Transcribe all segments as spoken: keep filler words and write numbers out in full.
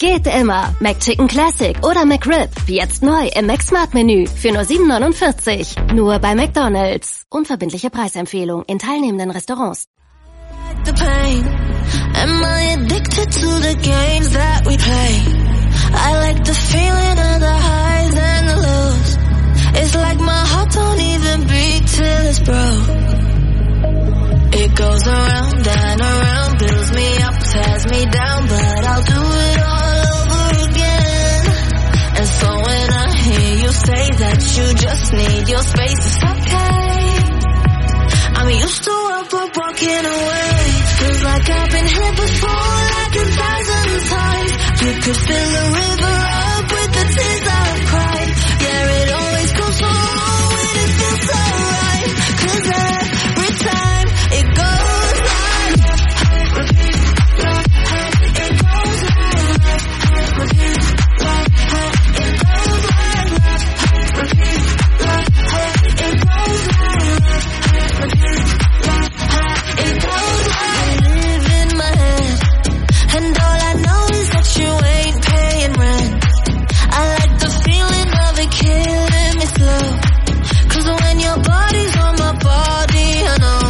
Geht immer. McChicken Classic oder McRib. Jetzt neu im McSmart-Menü für nur sieben neunundvierzig. Nur bei McDonald's. Unverbindliche Preisempfehlung in teilnehmenden Restaurants. The pain. Am I addicted to the games that we play? I like the feeling of the highs and the lows. It's like my heart don't even beat till it's broke. It goes around and around, builds me up, tears me down, but I'll do it all over again. And so when I hear you say that you just need your space, it's okay. I'm used to what but walking away. Feels like I've been here before, like a thousand times. You could fill the river up with the tears I've cried. Yeah, it always goes so wrong when it feels so right. Cause every time it goes like repeat, it goes like repeat, it goes like repeat, it goes like repeat, it goes like I live in my head, and all I know is that you ain't paying rent. I like the feeling of it killing me slow, cause when your body's on my body, I know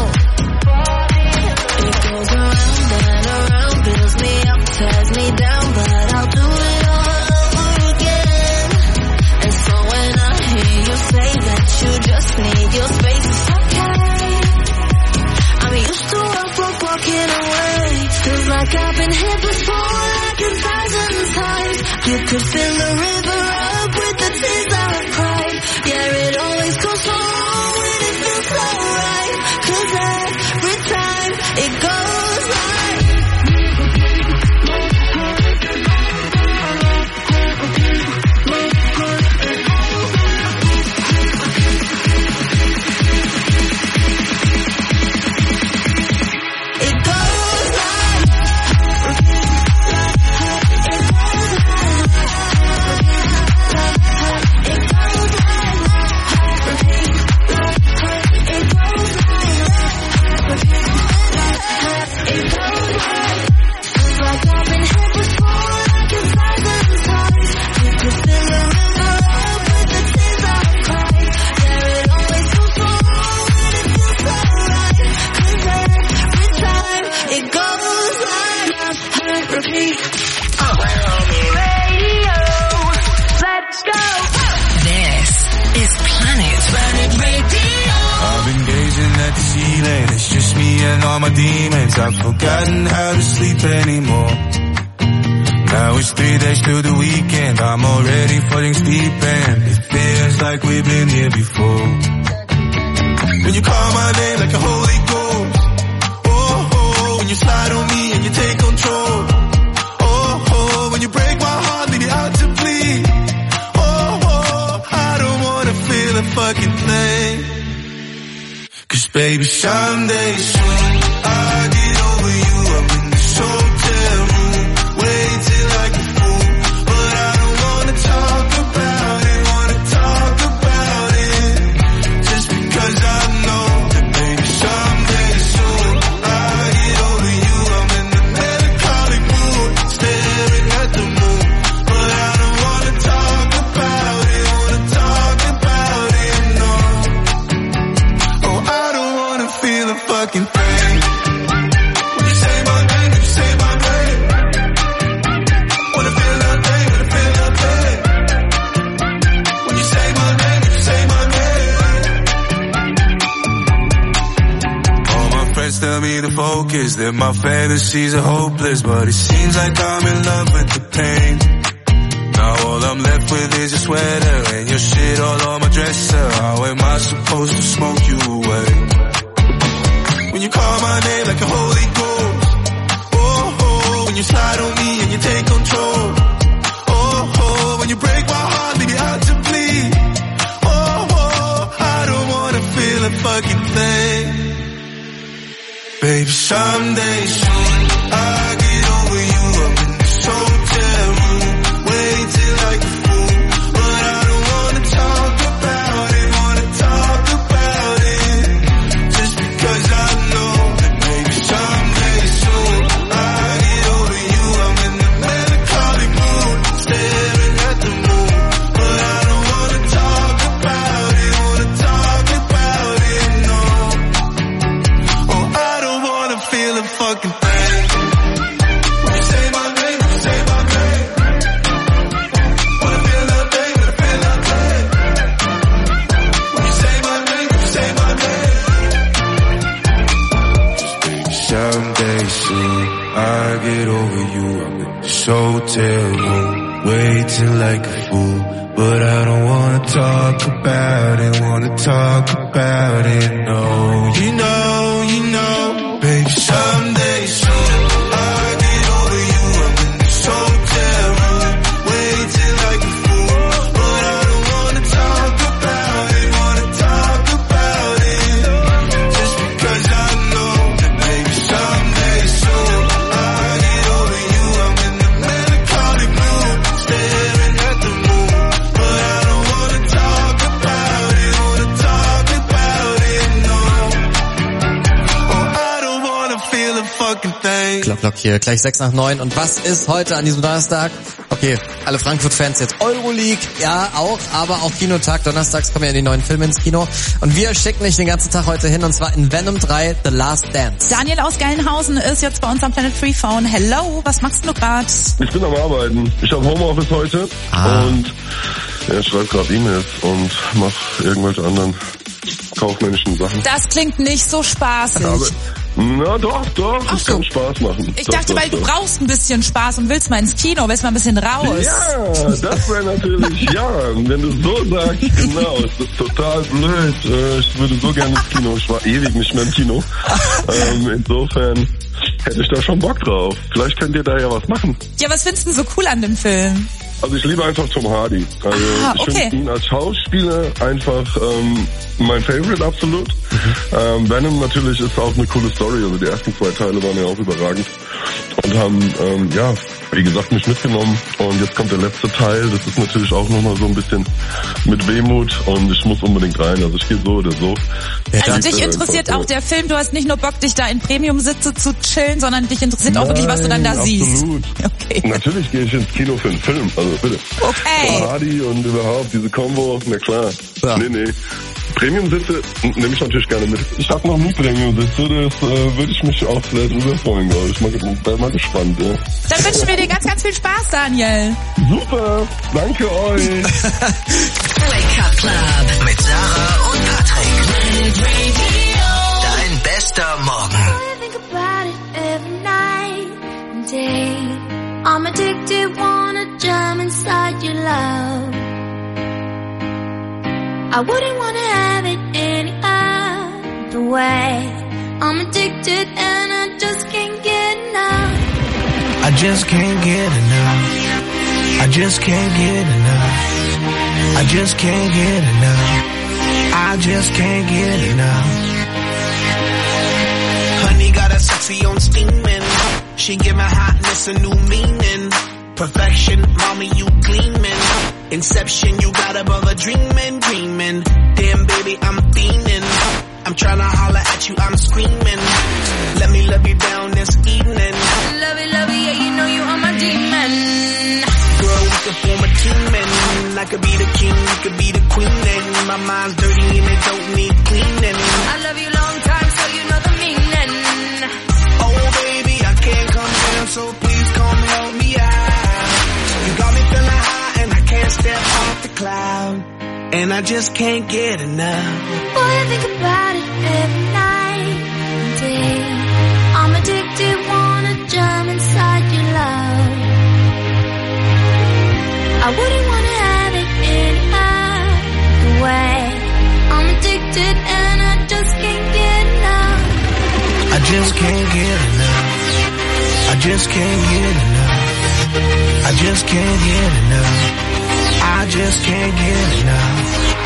it goes around and around, builds me up, tears me down, but I'll do it all over again. And so when I hear you say that you just need your space, it's okay. I'm used to what we're walking away. Feels like I've been here before, like a thousand times. You could fill the river up with the tears I've cried. Yeah, it always goes so wrong when it feels so right. Cause every time it goes like it goes like repeat. Let's go. This is Planet Planet Radio. I've been gazing at the ceiling, it's just me and all my demons. I've forgotten how to sleep anymore. Now it's three days till the weekend, I'm already falling deep and it feels like we've been here before. When you call my name like a holy ghost, oh, oh, when you slide on me and you take control, oh, oh, when you break my heart, leave me out to bleed, oh, oh, I don't wanna feel a fucking thing. Cause baby, someday soon, I'll get over you. I'm in this hotel room, waiting like a fool, but I don't wanna talk about it, wanna talk about it, just because I know that maybe someday soon, I'll get over you. I'm in the melancholic mood, staring at the moon, but I don't wanna talk about it, wanna talk about it, no. Oh, I don't wanna feel a fucking thing. When you say my name, when you say my name, wanna feel nothing, wanna feel nothing. When you say my name, when you say my name. All my friends tell me to focus, that my fantasies are hopeless, but it seems like I'm in love with the pain. Now all I'm left with is your sweater and your shit all on my dresser. How am I supposed to smoke you away? When you call my name like a holy ghost, oh, oh, when you slide on me and you take control, oh, oh, when you break my heart, leave me out to bleed, oh, oh, I don't wanna feel a fucking thing. Baby, someday soon, I'll get over you. I'm in this hotel room, waiting like a fool, but I don't wanna talk about it, wanna talk about it, just because I know that maybe someday soon, I'll get over you. I'm in the melancholic mood. hotel room, waiting like a fool. But I don't wanna talk about it, wanna talk about it, no. You know, you know, baby, someday soon I'll get over you. I'm in this hotel room, waiting like a fool. But I don't wanna talk about it, wanna talk about it, just because I know that baby, someday soon I'll get over you. I'm in the melancholic mood, staring at the moon. Glock, Glock hier, gleich sechs nach neun. Und was ist heute an diesem Donnerstag? Okay, alle Frankfurt-Fans jetzt Euroleague, ja auch, aber auch Kinotag. Donnerstags kommen ja die neuen Filme ins Kino. Und wir schicken dich den ganzen Tag heute hin, und zwar in Venom drei, The Last Dance. Daniel aus Gelnhausen ist jetzt bei uns am Planet Free Phone. Hello, was machst du gerade? Ich bin am Arbeiten. Ich habe Homeoffice heute ah. und ja, ich schreibe gerade E-Mails und mache irgendwelche anderen kaufmännischen Sachen. Das klingt nicht so spaßig. Aber na doch, doch, Ach das so. kann Spaß machen. Ich doch, dachte, doch, weil doch. du brauchst ein bisschen Spaß und willst mal ins Kino, willst mal ein bisschen raus. Ja, das wäre natürlich, ja, wenn du so sagst, genau, es ist total blöd. Ich würde so gerne ins Kino, ich war ewig nicht mehr im Kino. Ähm, insofern hätte ich da schon Bock drauf. Vielleicht könnt ihr da ja was machen. Ja, was findest du so cool an dem Film? Also ich liebe einfach Tom Hardy. Also ah, ich okay. finde ihn als Schauspieler einfach ähm, mein Favorite absolut. Mhm. Ähm, Venom natürlich ist auch eine coole Story. Also die ersten zwei Teile waren ja auch überragend und haben ähm, ja, wie gesagt, mich mitgenommen. Und jetzt kommt der letzte Teil. Das ist natürlich auch nochmal so ein bisschen mit Wehmut und ich muss unbedingt rein. Also ich gehe so oder so. Also dich interessiert auch der Film. Du hast nicht nur Bock, dich da in Premium-Sitze zu chillen, sondern dich interessiert Nein, auch wirklich, was du dann da absolut. siehst. Okay. Natürlich gehe ich ins Kino für einen Film. Also bitte. Okay. Tom Hardy und überhaupt diese Combo, na klar. Ja. Nee, nee. Premium-Sitze nehme ich natürlich gerne mit. Ich habe noch nie Premium-Sitze, das äh, würde ich mich auch sehr drüber freuen, glaube ich. Mal, bin mal gespannt, ja. Dann wünschen wir dir ganz, ganz viel Spaß, Daniel. Super, danke euch. Wake Up Club mit Sarah und Patrick. Dein bester Morgen. I think about it every night and day. I'm addicted, wanna jump inside your love. I wouldn't wanna have it any other way. I'm addicted and I just can't get enough. I just can't get enough. I just can't get enough. I just can't get enough. I just can't get enough. Honey got a sexy on steaming. She give my hotness a new meaning. Perfection, mommy, you gleaming. Inception, you got above a dreaming, dreaming. Damn, baby, I'm fiending. I'm tryna holler at you, I'm screaming. Let me love you down this evening. Love it, love it, yeah, you know you are my demon. Girl, we could form a team and I could be the king, you could be the queen. And my mind's dirty and it don't need cleaning. I love you long time, so you know the meaning. Oh, baby, I can't come down, so please come help me out. You got me feeling high and I can't step off the cloud. And I just can't get enough. Boy, I think about it every night and day. I'm addicted, wanna jump inside your love. I wouldn't wanna have it any other way. I'm addicted and I just can't get enough. I just can't get enough. I just can't get enough. I just can't get enough. I just can't get enough.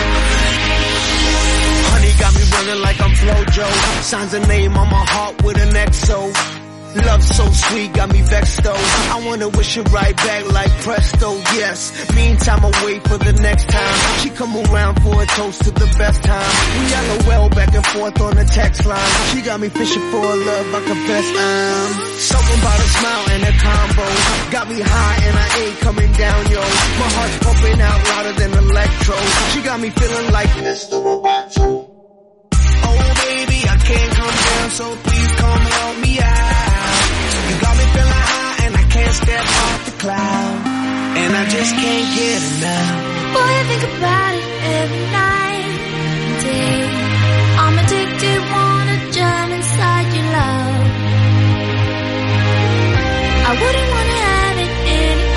Honey got me running like I'm Flojo. Signs a name on my heart with an X O. Love so sweet, got me vexed though. I wanna wish it right back like presto, yes. Meantime, I wait for the next time. She come around for a toast to the best time. We LOL back and forth on the text line. She got me fishing for a love, I confess I'm something about a smile and a combo. Got me high and I ain't coming down, yo. My heart's pumping out louder than electro. She got me feeling like Mister Roboto. Oh baby, I can't come down, so please come help me out. You got me feeling high and I can't step off the cloud. And I just can't get enough. Boy, I think about it every night and day. I'm addicted, wanna jump inside your love. I wouldn't wanna have it any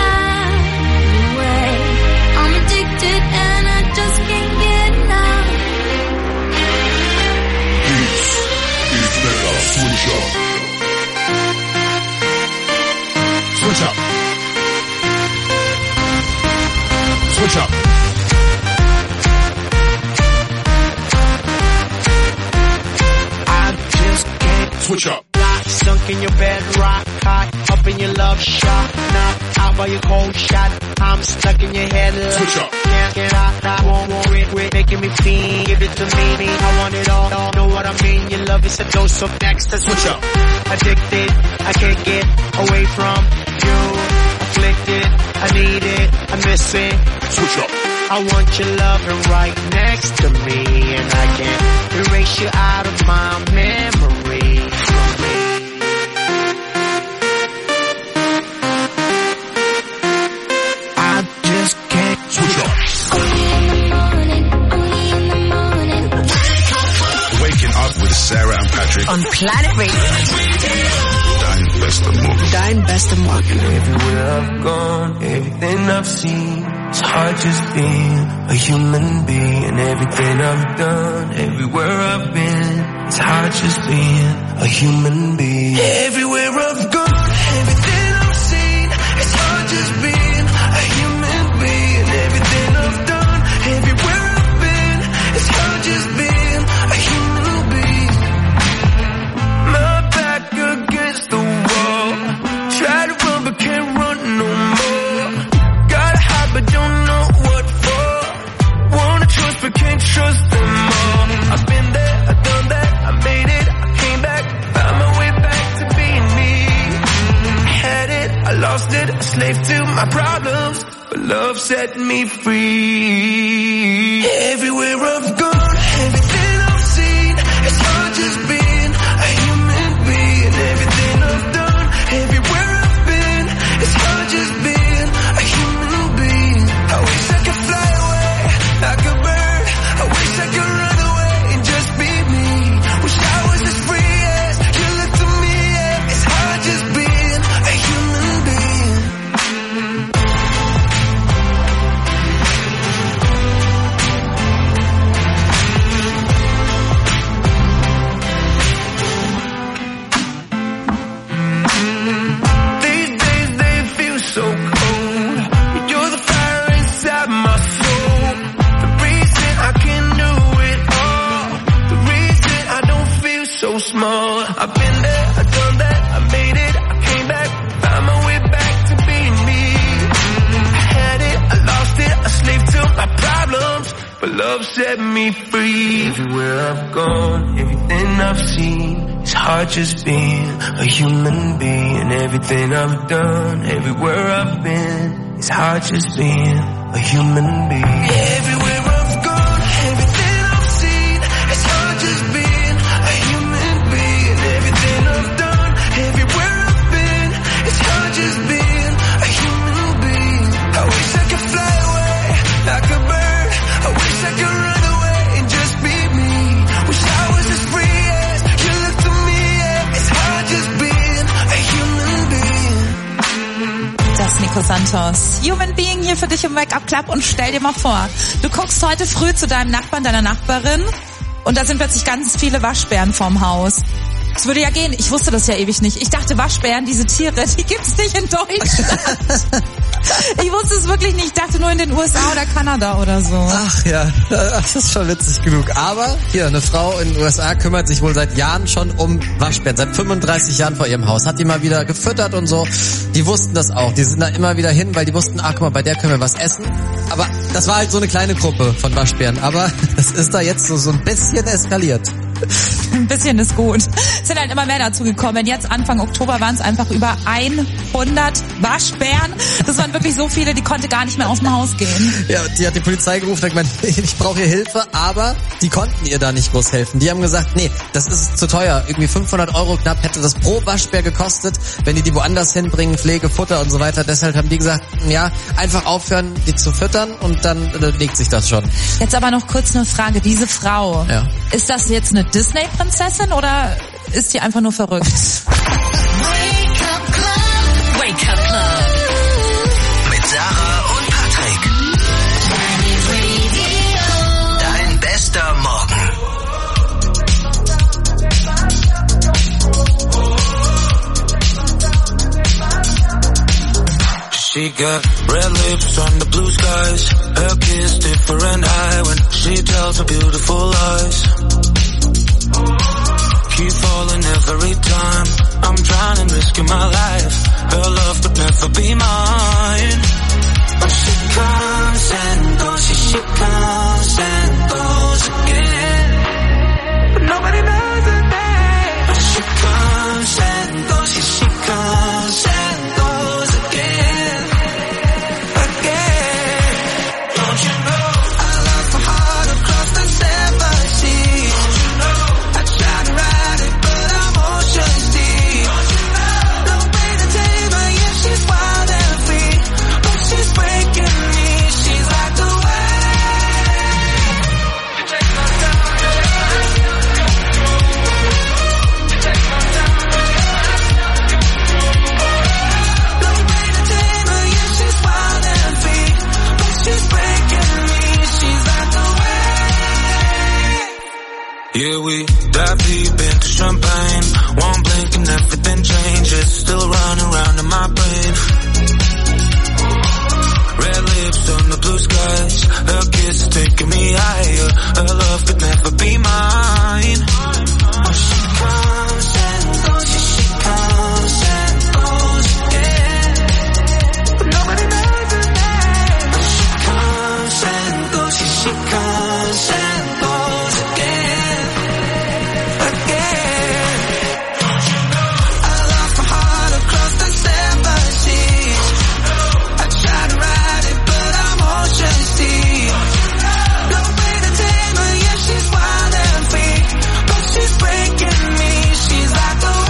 Switch up. I just can't Switch up. lie. Sunk in your bed, rock hot, up in your love shot. Knocked out by your cold shot. I'm stuck in your head. Switch up. Can't get out, I won't worry. Quit making me feel. Give it to me, I want it all. Know what I mean? Your love is a dose of next. Switch up. Addicted, I can't get away from you. Afflicted, I need it, I miss it. Switch up. I want your loving right next to me, and I can't erase you out of my memory. I just can't Switch up. Waking up with Sarah and Patrick. On Planet Radio. Dein bester Morgen. Dein bester Morgen. Everywhere I've gone, everything I've seen, it's hard just being a human being. Everything I've done, everywhere I've been, it's hard just being a human being. Everywhere I've gone, everything I've seen, it's hard just being a human being. Everything I've done, everywhere I've been, it's hard just being a human being. My back against the wall, try to run but can't run no more. Gotta hide but don't know what for. Wanna trust but can't trust them all. I've been there, I've done that, I made it, I came back, found my way back to being me. I had it, I lost it, a slave to my problems, but love set me free. Everywhere I've gone, everything I've seen, it's hard just being a human being. Everything I've done, everywhere I've been, it's hard just being a human being. I wish I could fly away like a bird. I wish I could run away and just be me. Wish I was as free as you look to me. Yeah. It's hard just being a human being. These days they feel so cold. You're the fire inside my soul. The reason I can do it all. The reason I don't feel so small. I've been there, I've done that, I made it, I came back, found my way back to being me. I had it, I lost it, a slave to my problems, but love set me free. Everywhere I've gone, everything I've seen, it's hard just being a human being. Everything I've done, everywhere I've been, it's hard just being a human being. Everywhere I've gone, everything I've seen, it's hard just being a human being. Everything I've done, everywhere I've been, it's hard just being a human being. I wish I could fly away like a bird. I wish I could run away and just be me. Wish I was as free as you look to me. Yeah. It's hard just being a human being. Das ist Nico Santos. Human Being hier für dich im Wake Up Club, und stell dir mal vor, du guckst heute früh zu deinem Nachbarn, deiner Nachbarin, und da sind plötzlich ganz viele Waschbären vorm Haus. Das würde ja gehen. Ich wusste das ja ewig nicht. Ich dachte, Waschbären, diese Tiere, die gibt's nicht in Deutschland. Ich wusste es wirklich nicht. Ich dachte nur in den U S A oder Kanada oder so. Ach ja, das ist schon witzig genug. Aber hier, eine Frau in den U S A kümmert sich wohl seit Jahren schon um Waschbären. Seit fünfunddreißig Jahren vor ihrem Haus. Hat die mal wieder gefüttert und so. Die wussten das auch. Die sind da immer wieder hin, weil die wussten, ach guck mal, bei der können wir was essen. Aber das war halt so eine kleine Gruppe von Waschbären. Aber das ist da jetzt so, so ein bisschen eskaliert. Ein bisschen ist gut. Es sind halt immer mehr dazu gekommen. Jetzt Anfang Oktober waren es einfach über hundert Waschbären. Das waren wirklich so viele, die konnte gar nicht mehr aus dem Haus gehen. Ja, die hat die Polizei gerufen und gemeint, ich brauche hier Hilfe, aber die konnten ihr da nicht groß helfen. Die haben gesagt, nee, das ist zu teuer. Irgendwie fünfhundert Euro knapp hätte das pro Waschbär gekostet, wenn die die woanders hinbringen, Pflege, Futter und so weiter. Deshalb haben die gesagt, ja, einfach aufhören, die zu füttern, und dann äh, legt sich das schon. Jetzt aber noch kurz eine Frage. Diese Frau, ja. Ist das jetzt eine Disney-Prinzessin oder ist die einfach nur verrückt? Wake up Club. Wake up Club. Mit Sarah und Patrick. Dein bester Morgen. She She got red lips on the blue skies. Her kiss different high when she tells her beautiful lies. Keep falling every time. I'm drowning, risking my life. Her love could never be mine. But she comes and goes, she, she comes and goes again. But nobody knows her name. But she comes and goes, she, she comes and goes again. Again. Don't you know I love her heart across the seven seas. Don't you know I try to ride it but I'm ocean deep. Don't you know no way to tame her, yeah she's wild and free. But she's breaking me, she's like the wave. You take my time, you take my you take my time, no way to tame her, yeah she's wild and free. But she's breaking me, she's like the wave. Yeah, we dive deep into champagne. One blink and everything changes. Still running around in my brain. Red lips on the blue skies. Her kiss is taking me higher. Her love could never be mine. Oh, she comes and goes, yeah, she comes and goes again. But nobody knows her name. Oh, she comes and goes, yeah, she comes and goes again. Again. Don't you know I love her heart across the seven seas. I try to ride it but I'm ocean deep. No way to tame her, yeah she's wild and free. But she's breaking me, she's like the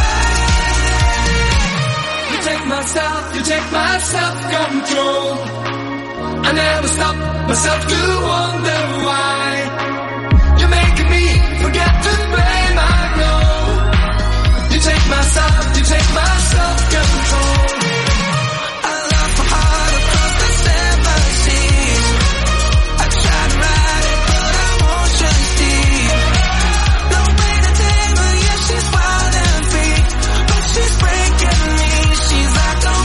wave. You take my self, you take my self-control. I never stop myself to wonder why. You're making me forget to blame, I know. You take my self, you take my self-control. I love her heart across the seven seas. I try to ride it but I'm ocean deep. No way to tame her, yeah she's wild and free. But she's breaking me, she's like the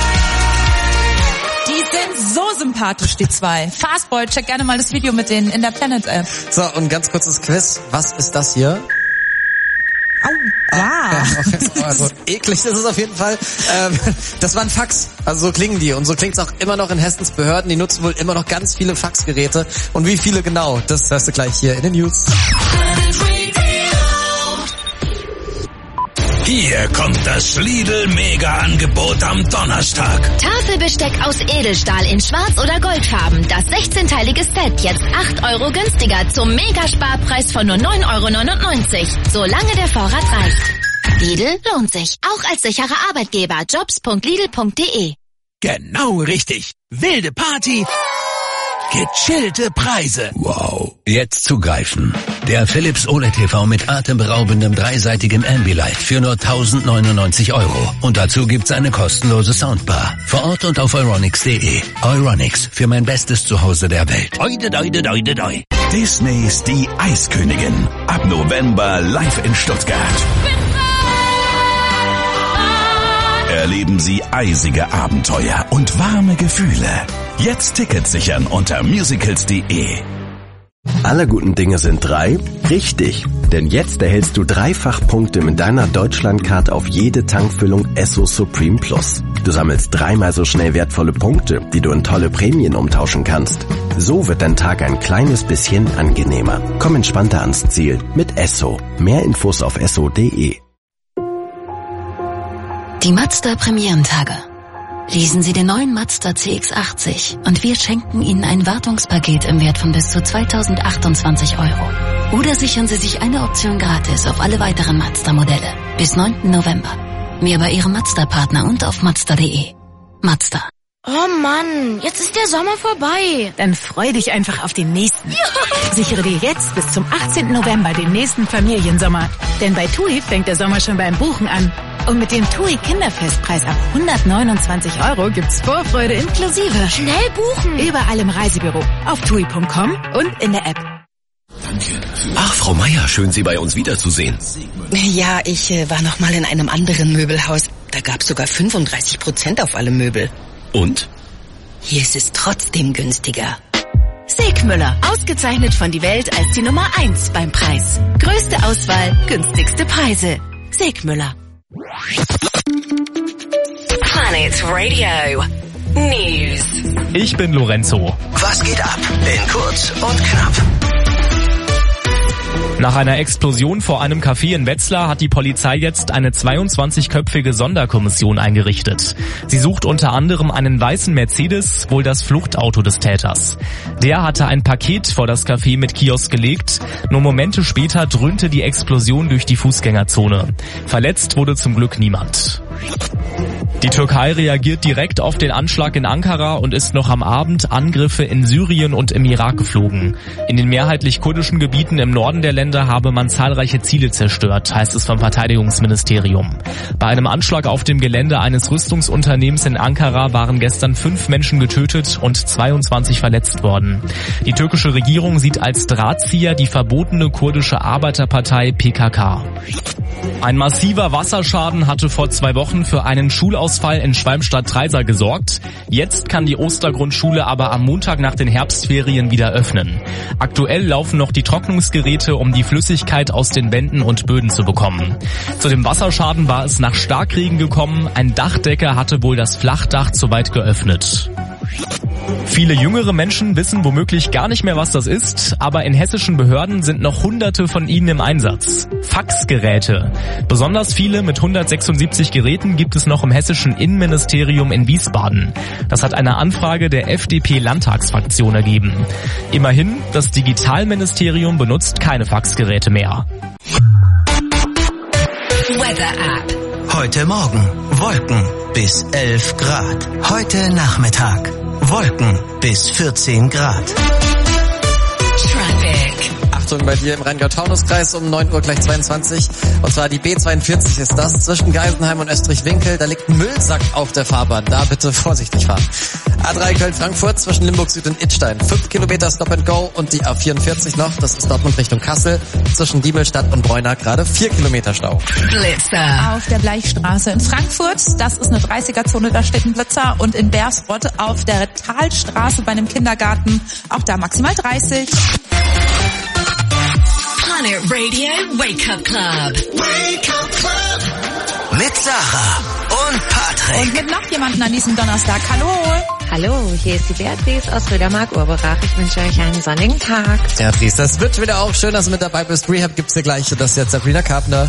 wave. Die sind so sympathisch, die zwei. Fastboy, check gerne mal das Video mit denen in der Planet-App. So, und ganz kurzes Quiz. Was ist das hier? Au, ja. Also, eklig ist es auf jeden Fall. Ähm, das war ein Fax. Also so klingen die. Und so klingt es auch immer noch in Hessens Behörden. Die nutzen wohl immer noch ganz viele Faxgeräte. Und wie viele genau, das hörst du gleich hier in den News. Hier kommt das Lidl-Mega-Angebot am Donnerstag. Tafelbesteck aus Edelstahl in Schwarz- oder Goldfarben. Das sechzehnteilige Set jetzt acht Euro günstiger zum Megasparpreis von nur neun Euro neunundneunzig. Solange der Vorrat reicht. Lidl lohnt sich. Auch als sicherer Arbeitgeber. jobs punkt lidl punkt de. Genau richtig. Wilde Party. Gechillte Preise. Wow. Jetzt zugreifen. Der Philips O L E D T V mit atemberaubendem dreiseitigem Ambilight für nur tausendneunundneunzig Euro. Und dazu gibt's eine kostenlose Soundbar. Vor Ort und auf euronics punkt de. Euronics, für mein bestes Zuhause der Welt. Oide, oide, oide, oide. Disneys Die Eiskönigin. Ab November live in Stuttgart. Erleben Sie eisige Abenteuer und warme Gefühle. Jetzt Tickets sichern unter musicals punkt de. Alle guten Dinge sind drei. Richtig, denn jetzt erhältst du dreifach Punkte mit deiner Deutschlandcard auf jede Tankfüllung Esso Supreme Plus. Du sammelst dreimal so schnell wertvolle Punkte, die du in tolle Prämien umtauschen kannst. So wird dein Tag ein kleines bisschen angenehmer. Komm entspannter ans Ziel mit Esso. Mehr Infos auf esso punkt de. Die Mazda Premierentage. Lesen Sie den neuen Mazda C X achtzig und wir schenken Ihnen ein Wartungspaket im Wert von bis zu zweitausendachtundzwanzig Euro. Oder sichern Sie sich eine Option gratis auf alle weiteren Mazda-Modelle bis neunten November. Mehr bei Ihrem Mazda-Partner und auf mazda punkt de. Mazda. Oh Mann, jetzt ist der Sommer vorbei. Dann freu dich einfach auf den nächsten. Ja. Sichere dir jetzt bis zum achtzehnten November den nächsten Familiensommer. Denn bei TUI fängt der Sommer schon beim Buchen an. Und mit dem TUI Kinderfestpreis ab hundertneunundzwanzig Euro gibt's Vorfreude inklusive. Schnell buchen. Überall im Reisebüro, auf tui punkt com und in der App. Ach, Frau Meier, schön Sie bei uns wiederzusehen. Ja, ich äh, war noch mal in einem anderen Möbelhaus. Da gab's sogar fünfunddreißig Prozent auf alle Möbel. Und? Hier ist es trotzdem günstiger. Segmüller, ausgezeichnet von Die Welt als die Nummer eins beim Preis. Größte Auswahl, günstigste Preise. Segmüller. Planet Radio News. Ich bin Lorenzo. Was geht ab? In kurz und knapp. Nach einer Explosion vor einem Café in Wetzlar hat die Polizei jetzt eine zweiundzwanzigköpfige Sonderkommission eingerichtet. Sie sucht unter anderem einen weißen Mercedes, wohl das Fluchtauto des Täters. Der hatte ein Paket vor das Café mit Kiosk gelegt. Nur Momente später dröhnte die Explosion durch die Fußgängerzone. Verletzt wurde zum Glück niemand. Die Türkei reagiert direkt auf den Anschlag in Ankara und ist noch am Abend Angriffe in Syrien und im Irak geflogen. In den mehrheitlich kurdischen Gebieten im Norden der Länder habe man zahlreiche Ziele zerstört, heißt es vom Verteidigungsministerium. Bei einem Anschlag auf dem Gelände eines Rüstungsunternehmens in Ankara waren gestern fünf Menschen getötet und zweiundzwanzig verletzt worden. Die türkische Regierung sieht als Drahtzieher die verbotene kurdische Arbeiterpartei P K K. Ein massiver Wasserschaden hatte vor zwei Wochen für einen Schulausfall in Schwalmstadt-Treisa gesorgt. Jetzt kann die Ostergrundschule aber am Montag nach den Herbstferien wieder öffnen. Aktuell laufen noch die Trocknungsgeräte, um die Flüssigkeit aus den Wänden und Böden zu bekommen. Zu dem Wasserschaden war es nach Starkregen gekommen. Ein Dachdecker hatte wohl das Flachdach zu weit geöffnet. Viele jüngere Menschen wissen womöglich gar nicht mehr, was das ist, aber in hessischen Behörden sind noch hunderte von ihnen im Einsatz. Faxgeräte. Besonders viele mit hundertsechsundsiebzig Geräten gibt es noch im hessischen Innenministerium in Wiesbaden. Das hat eine Anfrage der F D P-Landtagsfraktion ergeben. Immerhin, das Digitalministerium benutzt keine Faxgeräte mehr. Weather App. Heute Morgen Wolken bis elf Grad. Heute Nachmittag Wolken bis vierzehn Grad. Traffic. Achtung bei dir im Rheingau-Taunus-Kreis um neun Uhr gleich zweiundzwanzig. Und zwar die B zweiundvierzig ist das, zwischen Geisenheim und Österreich-Winkel. Da liegt ein Müllsack auf der Fahrbahn. Da bitte vorsichtig fahren. A drei Köln-Frankfurt zwischen Limburg Süd und Idstein. Fünf Kilometer Stop and Go. Und die A vierundvierzig noch, das ist Dortmund Richtung Kassel. Zwischen Diemelstadt und Breuna gerade vier Kilometer Stau. Blitzer. Auf der Bleichstraße in Frankfurt, das ist eine dreißiger-Zone, da steht ein Blitzer. Und in Bersrott auf der Talstraße bei einem Kindergarten, auch da maximal dreißig. Planet Radio Wake Up Club. Wake Up Club. Mit Sarah und Patrick. Und mit noch jemanden an diesem Donnerstag. Hallo. Hallo, hier ist die Beatrice aus Rödermark-Urberach. Ich wünsche euch einen sonnigen Tag. Beatrice, das wird wieder auch schön, dass du mit dabei bist. Rehab gibt's hier gleich. Das ist jetzt Sabrina Carpenter.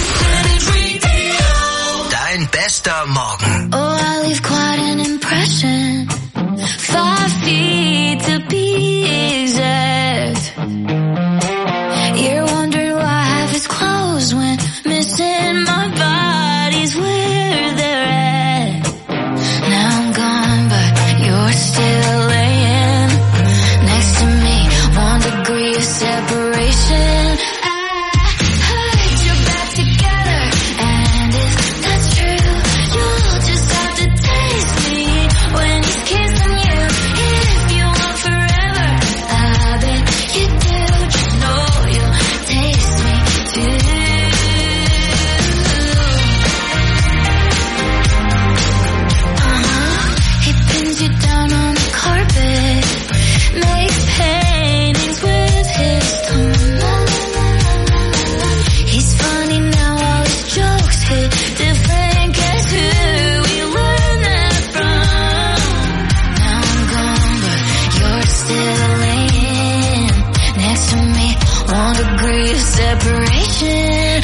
Dein bester Morgen. Oh, I leave quite an impression. Five feet to be exact. You're wondering why half is closed when missing my body's where they're at. Now I'm gone, but you're still laying next to me. One degree of separation. Separation.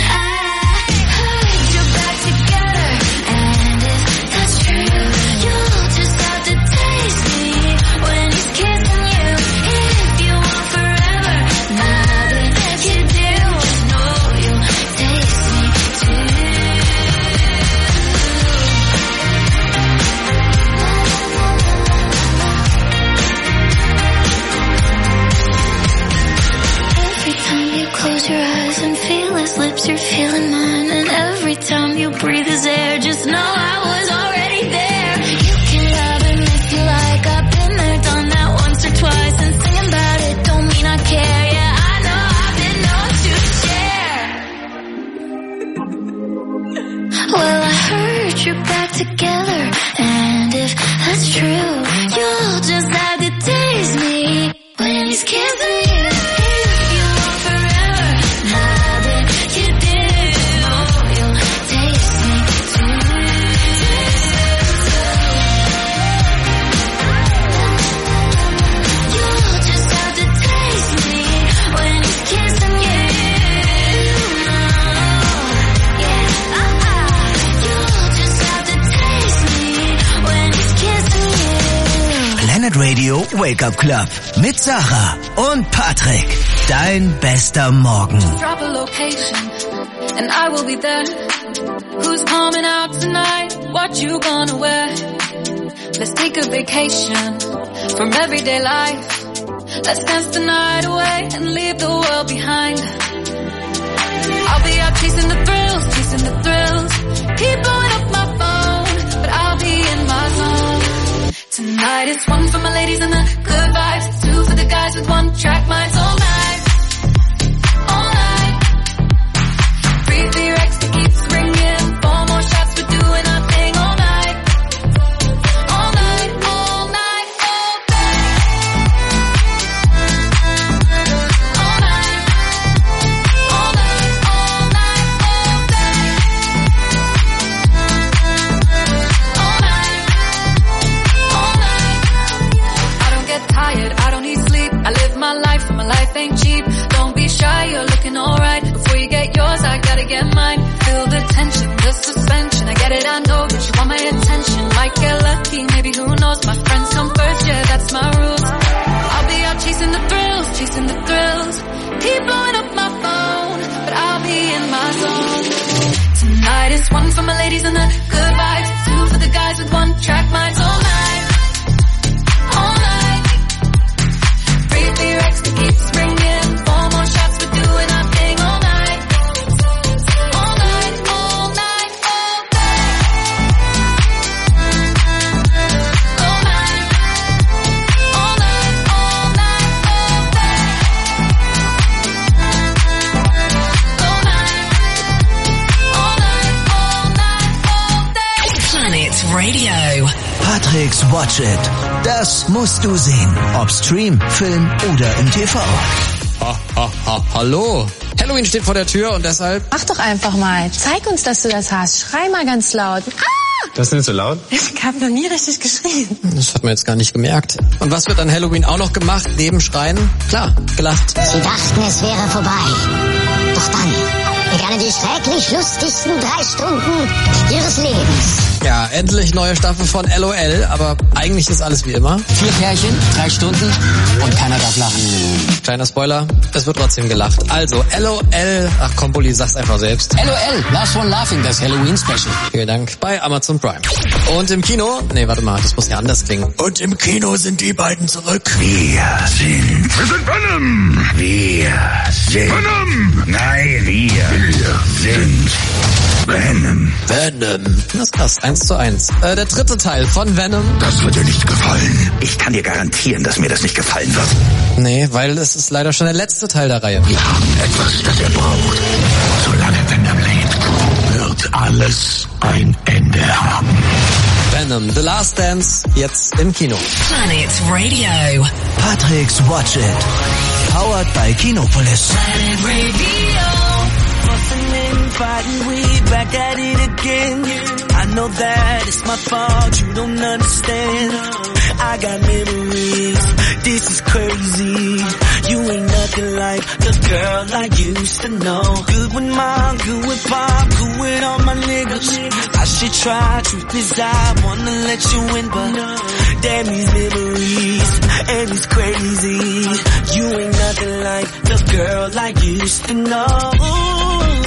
Close your eyes and feel his lips, you're feeling mine. And every time you breathe his air, just know I was already there. You can love him if you like, I've been there, done that once or twice. And sing about it, don't mean I care. Yeah, I know I've been known to share. Well, I heard you're back together, and if that's true, you're Planet Radio Wake Up Club mit Sarah und Patrick. Dein bester Morgen. Drop a location and I will be there. Who's coming out tonight? What you gonna wear? Let's take a vacation from everyday life. Let's dance the night away and leave the world behind. I'll be out chasing the thrills, chasing the thrills. Keep blowing up my phone, but I'll be in my zone. Tonight it's one for my ladies and the good vibes, two for the guys with one track minds all night, all night. Free free Rex that keeps ringing, four more shots for doing our thing all night, all night, all night, all day, all night, all night, all night, all day, all night. I don't get tired, I don't need sleep. I live my life and my life ain't cheap. Don't be shy, you're looking alright. Before you get yours, I gotta get mine. Feel the tension, the suspension. I get it, I know that you want my attention. Might get lucky, maybe who knows. My friends come first, yeah, that's my rules. I'll be out chasing the thrills, chasing the thrills. Keep blowing up my phone, but I'll be in my zone. Tonight is one for my ladies and the good vibes, two for the guys with one track minds all night, all night. Free free Rex that keeps ringing, four more shots for doing our thing all night, all night, all night, all day, all night, all night, all night, all day, all night, all night, all night, all day. Planet Radio. Patrick's Watch It. Das musst du sehen. Ob Stream, Film oder im T V. Ha, ha, ha, hallo. Halloween steht vor der Tür und deshalb... Mach doch einfach mal. Zeig uns, dass du das hast. Schrei mal ganz laut. Ah! Das ist nicht so laut? Ich hab noch nie richtig geschrien. Das hat man jetzt gar nicht gemerkt. Und was wird an Halloween auch noch gemacht? Neben Schreien? Klar, gelacht. Sie dachten, es wäre vorbei. Doch dann begannen die schrecklich lustigsten drei Stunden ihres Lebens. Ja, endlich neue Staffel von L O L, aber eigentlich ist alles wie immer. Vier Pärchen, drei Stunden und keiner darf lachen. Kleiner Spoiler, es wird trotzdem gelacht. Also, L O L, ach komm, Bulli, sag's einfach selbst. L O L, Last One Laughing, das Halloween-Special. Vielen Dank, bei Amazon Prime. Und im Kino, nee, warte mal, das muss ja anders klingen. Und im Kino sind die beiden zurück. Wir sind... Wir sind Venom! Wir sind... Venom! Nein, wir, wir sind... Venom. Venom. Das ist krass, eins zu eins. Äh, der dritte Teil von Venom. Das wird dir nicht gefallen. Ich kann dir garantieren, dass mir das nicht gefallen wird. Nee, weil es ist leider schon der letzte Teil der Reihe. Wir haben etwas, das er braucht. Solange Venom lebt, wird alles ein Ende haben. Venom, The Last Dance, jetzt im Kino. Planet Radio. Patrick's Watch It. Powered by Kinopolis. Planet Radio. Fussing and fighting, we back at it again. I know that it's my fault, you don't understand. I got memories, this is crazy. You ain't nothing like the girl I used to know. Good with mom, good with pop, good with all my niggas. I should try, truth is I wanna let you in, but damn these memories, and it's crazy. You ain't nothing like the girl I used to know.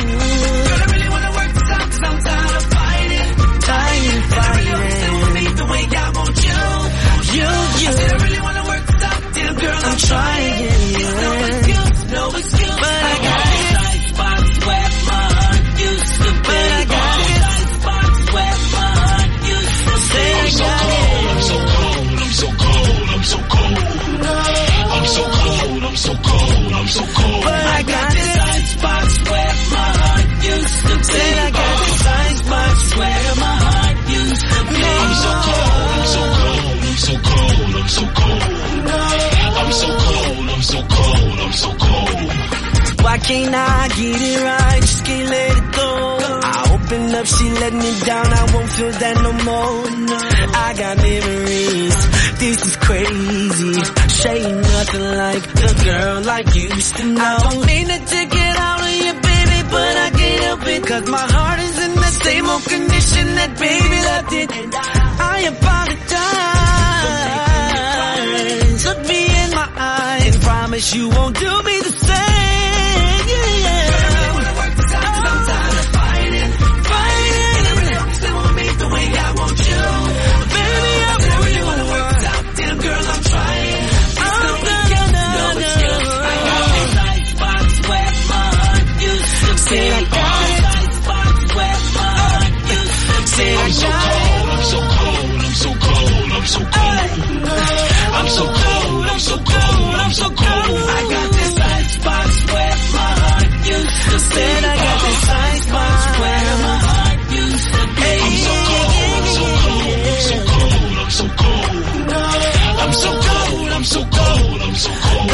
I'm tired of fighting, tired of fighting. Stay with me the way I want you, you, you. I said I really wanna work this out, dear girl, I'm trying. It's no excuse, no excuse. But I got it. Tight spots where my heart used to be. But I got it. Tight spots where my heart used to be. I'm so cold, I'm so cold, I'm so cold, I'm so cold. I'm so cold, I'm so cold, I'm so cold. But I got it. Tight spots where my heart used to be. I got it. Where my heart used to be. I'm so cold, I'm so cold, I'm so cold, I'm so cold. I'm so cold, I'm so cold, I'm so cold. Why can't I get it right? Just can't let it go. I open up, she let me down, I won't feel that no more. I got memories, this is crazy. She ain't nothing like the girl I used to know. I don't mean to take it out on you, baby, but I can't help it. Cause my heart is in the same old condition that baby left it. I apologize. promise you won't do me the same. Yeah. I really wanna work this out 'cause I'm tired of fighting, fighting. And I really hope you still want me the way I want you. Baby, I really wanna work this out. Damn girl, I'm trying. I'm no excuse, no excuse. I got this icebox where my heart used to be. I got this icebox where my heart used to be. I'm so cold, I'm so cold, I'm so cold, I'm so cold. I'm so cold, I'm so cold, I'm so cold. I got this icebox where my heart used to be. I got this icebox where my heart used to be. I'm so cold, I'm so cold, I'm so cold, I'm so cold. I'm so cold, I'm so cold, I'm so cold.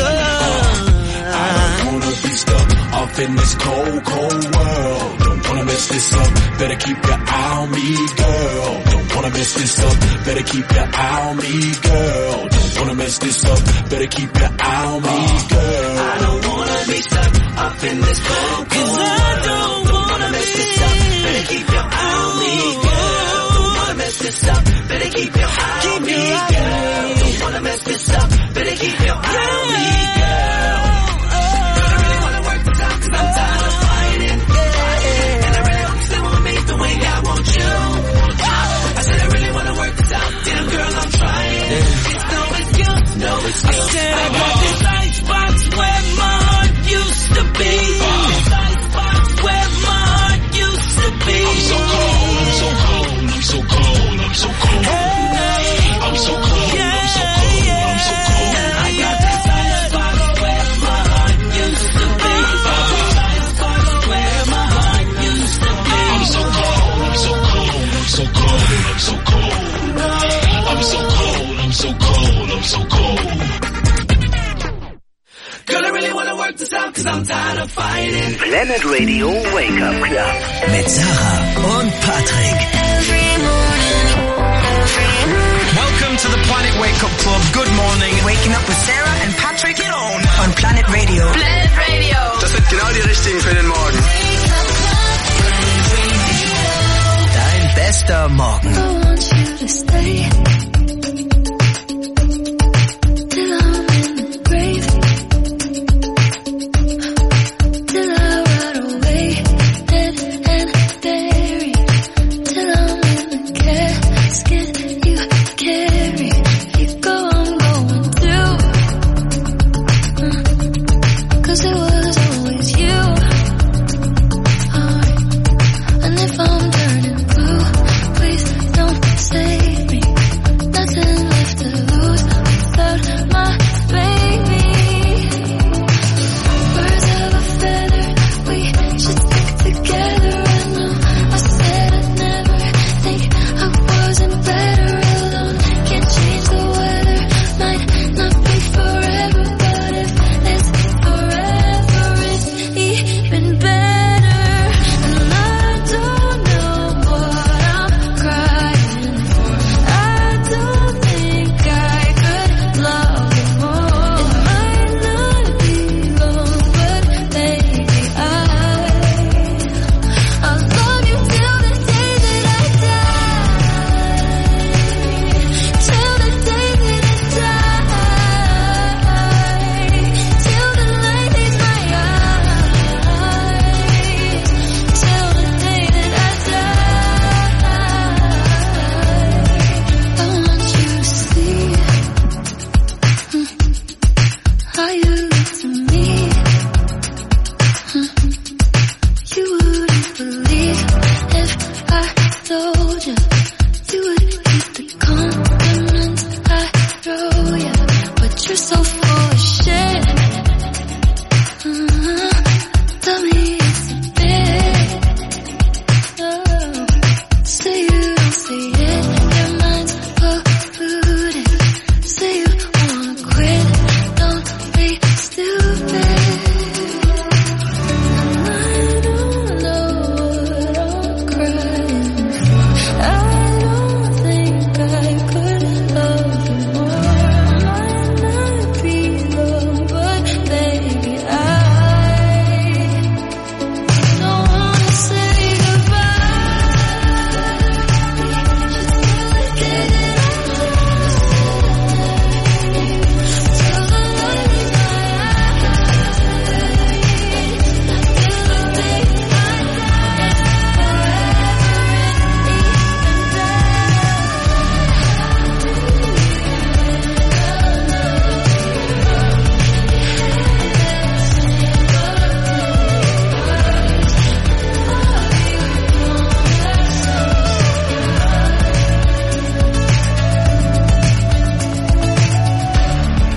I don't wanna be stuck off in this cold, cold world. Don't wanna mess this up, better keep your eye on me, girl. Don't wanna mess this up, better keep your eye on me, girl. Don't wanna mess this up, better keep your eye on me, girl. I don't wanna be stuck up in this cold, cold world. I don't wanna mess this up, better keep your eye on me, girl. Don't wanna mess this up, better keep your eye on me, girl. Don't wanna mess this up, better keep your eye on me, girl. Girl, I really wanna work this out 'cause I'm tired of fighting, fighting. And I really hope you still want me the way I want you. I said I really wanna work this out, damn girl, I'm trying. It's no excuse, no excuse. I said I got this icebox where my heart used to be. This icebox where my heart used to be. I'm so cold, I'm so cold, I'm so cold, I'm so cold. I'm so cold, I'm so cold, I'm so cold. I got this icebox where my heart used to be. This icebox where my heart used to be. I'm so cold, I'm so cold, I'm so cold, I'm so cold. I'm so cold, I'm so cold, I'm so cold. Girl, I really wanna work this out 'cause I'm tired of fighting. Planet Radio Wake Up Club mit Sarah und Patrick. Welcome to the Planet Wake Up Club. Good morning. Waking up with Sarah and Patrick on Planet Radio. Planet Radio. Das sind genau die richtigen für den Morgen. Dein bester Morgen. I want you to stay till I'm in the grave, till I ride away dead and buried, till I'm in the casket you carry. If you go, I'm going through, mm. 'Cause it was always you. Alright. And if I'm turning blue, please don't save me. Nothing left to lose without my baby. Birds of a feather, we should stick together. I know I said I'd never think I wasn't better alone. Can't change the weather, might not be forever, but if it's forever, it's even better. And I don't know what I'm crying for. I don't think I could love you more. It might not be long, but maybe I I'll love you till the day that I die. Till the day that I die. Till the light leaves my eyes. Till the day that I die. I want you to see how you look to me. You wouldn't believe if I told you. You would keep the compliments I throw you, but you're so full of shit. Uh-huh. Tell me it's a bit. Oh. Say you don't see it, your mind's polluted. Say you wanna quit, don't be stupid. And I don't know what I'm crying for. I don't think I could love you more. Might not be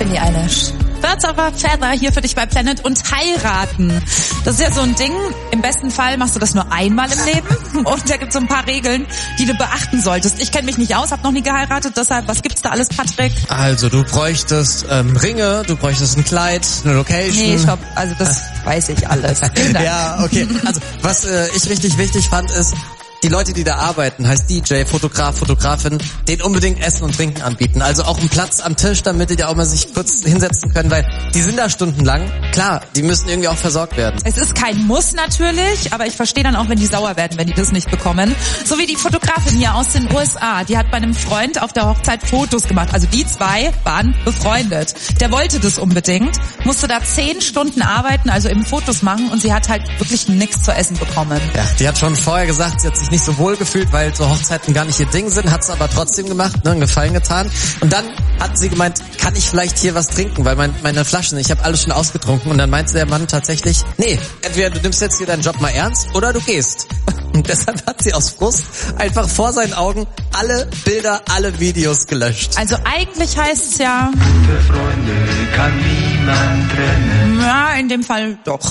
Billie Eilish. Birds of a Feather hier für dich bei Planet. Und heiraten. Das ist ja so ein Ding. Im besten Fall machst du das nur einmal im Leben. Und da gibt es so ein paar Regeln, die du beachten solltest. Ich kenne mich nicht aus, habe noch nie geheiratet. Deshalb, was gibt's da alles, Patrick? Also, du bräuchtest ähm, Ringe, du bräuchtest ein Kleid, eine Location. Nee, stopp. Also das weiß ich alles. Ja, okay. Also, was äh, ich richtig wichtig fand, ist, die Leute, die da arbeiten, heißt D J, Fotograf, Fotografin, denen unbedingt Essen und Trinken anbieten. Also auch einen Platz am Tisch, damit die auch mal sich kurz hinsetzen können, weil die sind da stundenlang. Klar, die müssen irgendwie auch versorgt werden. Es ist kein Muss natürlich, aber ich verstehe dann auch, wenn die sauer werden, wenn die das nicht bekommen. So wie die Fotografin hier aus den U S A, die hat bei einem Freund auf der Hochzeit Fotos gemacht. Also die zwei waren befreundet. Der wollte das unbedingt, musste da zehn Stunden arbeiten, also eben Fotos machen, und sie hat halt wirklich nichts zu essen bekommen. Ja, die hat schon vorher gesagt, sie hat sich nicht so wohl gefühlt, weil so Hochzeiten gar nicht ihr Ding sind, hat es aber trotzdem gemacht, ne, einen Gefallen getan. Und dann hat sie gemeint, kann ich vielleicht hier was trinken, weil mein, meine Flaschen, ich habe alles schon ausgetrunken. Und dann meinte der Mann tatsächlich, nee, entweder du nimmst jetzt hier deinen Job mal ernst oder du gehst. Und deshalb hat sie aus Frust einfach vor seinen Augen alle Bilder, alle Videos gelöscht. Also eigentlich heißt es ja... Gute Freunde kann niemand trennen. Ja, in dem Fall doch.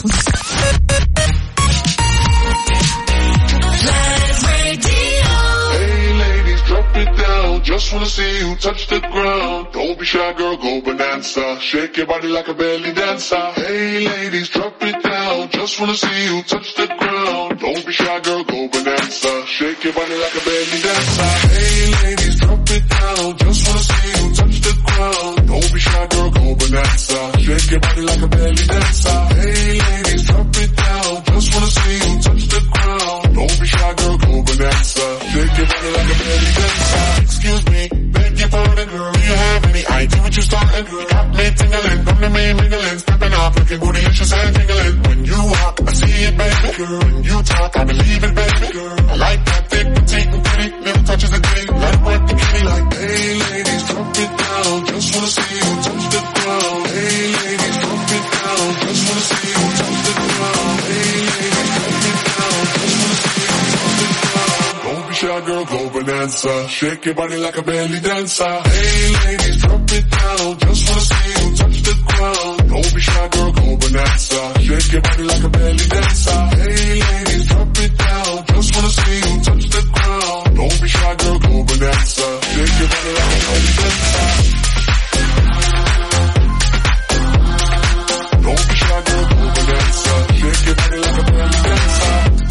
Just wanna see you touch the ground. Don't be shy, girl, go bonanza. Shake your body like a belly dancer. Hey ladies, drop it down. Just wanna see you touch the ground. Don't be shy, girl, go bonanza. Shake your body like a belly dancer. Hey ladies, drop it down. Just wanna see you touch the ground. Don't be shy, girl, go bonanza. Shake your body like a belly dancer. Hey ladies, drop it down. Just wanna see you touch the ground. Don't be shy, girl, go bonanza. Shake your body like a belly dancer. Excuse me, beg your pardon, girl. Do you have any idea what you're starting, girl? Got me tingling, come to me mingling, stepping off, looking bootylicious and tingling. When you walk, I see it, baby, girl. When you talk, I believe it, baby, girl. I like that thick, petite, and pretty, little touches of ditty. Let it work the kitty like, hey ladies, drop it down. Just wanna see you touch the ground. Hey ladies, drop it down. Just wanna see you touch the ground. Hey ladies, drop it down. Just wanna see you touch the ground. Don't be shy, girl, go bonanza. Shake your body like a belly dancer. Hey ladies, drop it down. Just wanna see you touch the ground. Don't be shy, girl, go bonanza. Shake your body like a belly dancer. Hey ladies, drop it down. Just wanna see you touch the ground. Don't be shy, girl, go bonanza. Shake your body like a belly dancer. Don't be shy, girl, go bonanza. Shake your body like a belly dancer.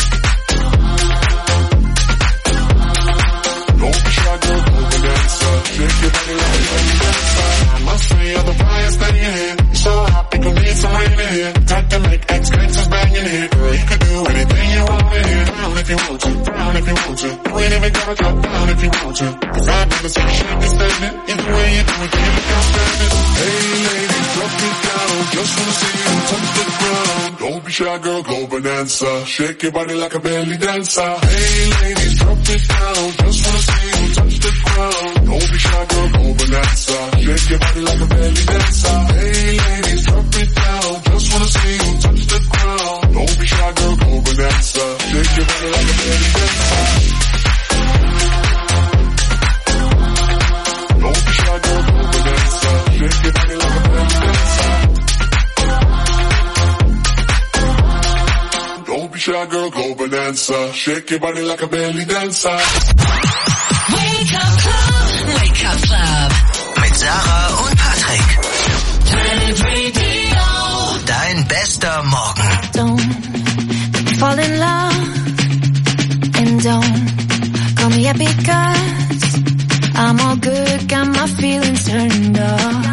Don't be shy, girl, go bonanza. Shake your body like a belly dancer. I must say you're the brightest thing in here. You're so hot, you can need some rain in here. Time to make X gangsters bang in here. Girl, you can do anything you want in here. Down if you want to, down if you want to. You ain't even gotta drop down if you want to. Cause I've never seen shit this standing. Either way you do it, you look outstanding. Hey ladies, drop it down. Just wanna see you touch the ground. Don't be shy, girl, go bonanza. Shake your body like a belly dancer. Hey ladies, drop it down. Just wanna see you touch the ground. Don't be shy, girl, go bonanza. Shake your body like a belly dancer. Hey ladies, drop it down. Just wanna see you touch the ground. Don't be shy, girl, go bonanza. Shake your body like a belly dancer. Don't be shy, girl, go bonanza. Shake your body like a belly dancer. Don't be shy, girl, go bonanza. Shake your body like a belly dancer. Wake up Club. Wake up Club. Mit Sarah und Patrick. Planet Radio. Dein bester Morgen. Don't fall in love and don't call me up because I'm all good, got my feelings turned off.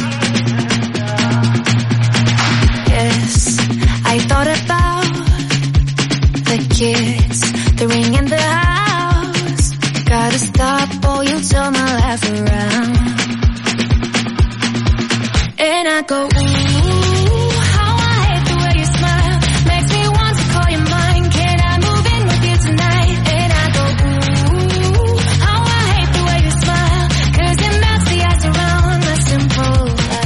Yes, I thought about the kids, the ring and the house. Gotta stop or you'll turn my life around. And I go, ooh, how I hate the way you smile. Makes me want to call you mine. Can I move in with you tonight? And I go, ooh, how I hate the way you smile. Cause it melts the ice around my simple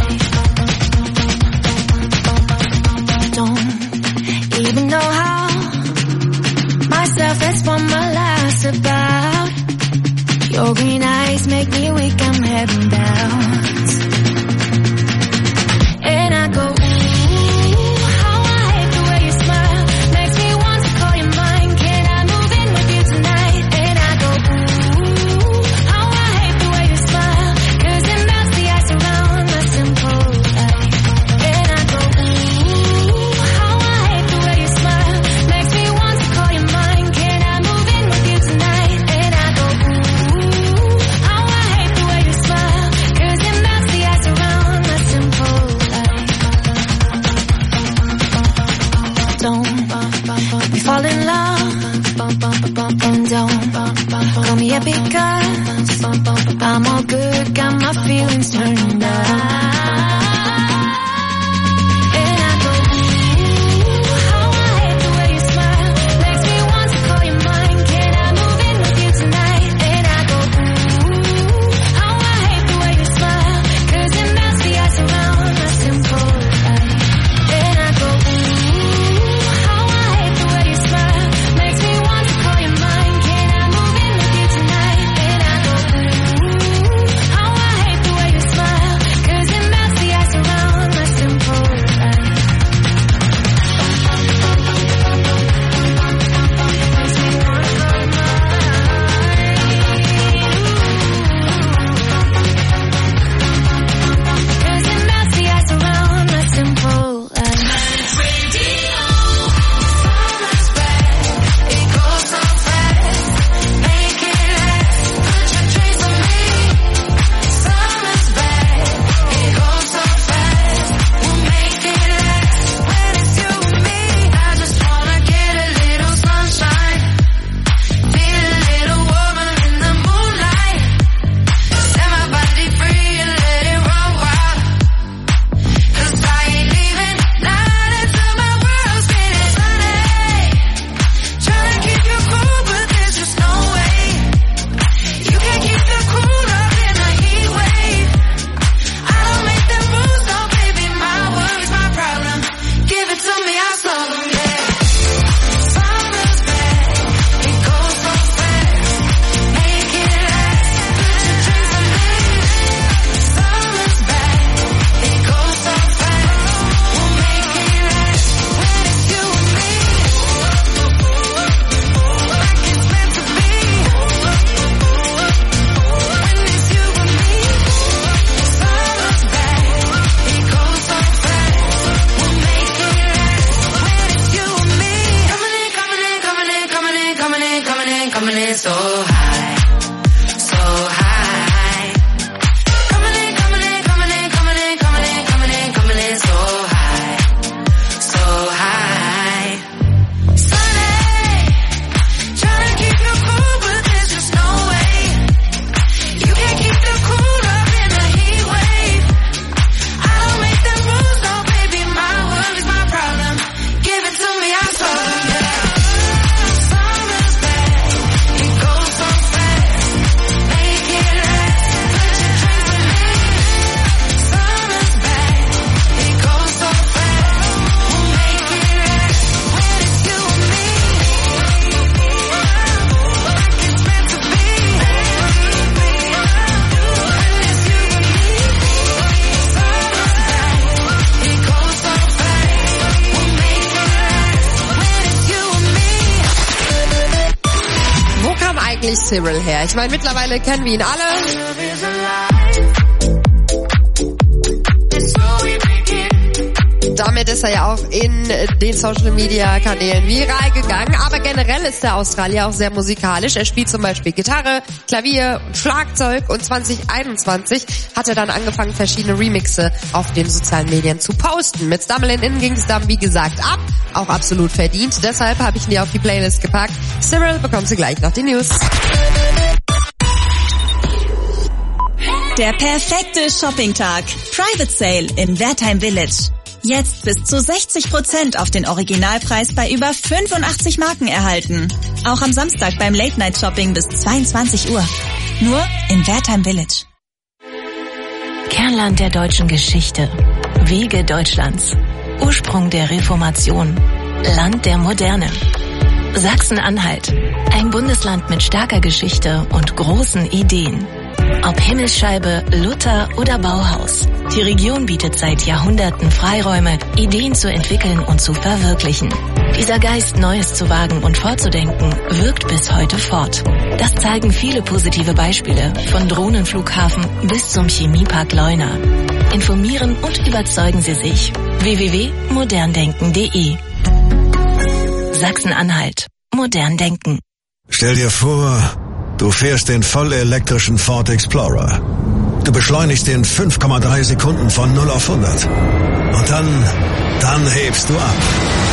life. Don't even know how myself has spun my last about. Your green eyes make me weak, I'm heading down. turned on. Cyril her? Ich meine, mittlerweile kennen wir ihn alle. Damit ist er ja auch in den Social-Media-Kanälen viral gegangen. Aber generell ist der Australier auch sehr musikalisch. Er spielt zum Beispiel Gitarre, Klavier und Schlagzeug. Und zwanzig einundzwanzig hat er dann angefangen, verschiedene Remixe auf den sozialen Medien zu posten. Mit Stumbling In ging es dann, wie gesagt, ab. Auch absolut verdient. Deshalb habe ich ihn dir auf die Playlist gepackt. Cyril bekommst du gleich nach den News. Der perfekte Shoppingtag. Private Sale im Wertheim Village. Jetzt bis zu sechzig Prozent auf den Originalpreis bei über fünfundachtzig Marken erhalten. Auch am Samstag beim Late-Night-Shopping bis zweiundzwanzig Uhr. Nur im Wertheim Village. Kernland der deutschen Geschichte. Wiege Deutschlands. Ursprung der Reformation. Land der Moderne. Sachsen-Anhalt. Ein Bundesland mit starker Geschichte und großen Ideen. Ob Himmelsscheibe, Luther oder Bauhaus. Die Region bietet seit Jahrhunderten Freiräume, Ideen zu entwickeln und zu verwirklichen. Dieser Geist, Neues zu wagen und vorzudenken, wirkt bis heute fort. Das zeigen viele positive Beispiele, von Drohnenflughafen bis zum Chemiepark Leuna. Informieren und überzeugen Sie sich. w w w punkt modern denken punkt d e Sachsen-Anhalt. Modern denken. Stell dir vor, du fährst den vollelektrischen Ford Explorer. Du beschleunigst in fünf Komma drei Sekunden von null auf hundert. Und dann, dann hebst du ab.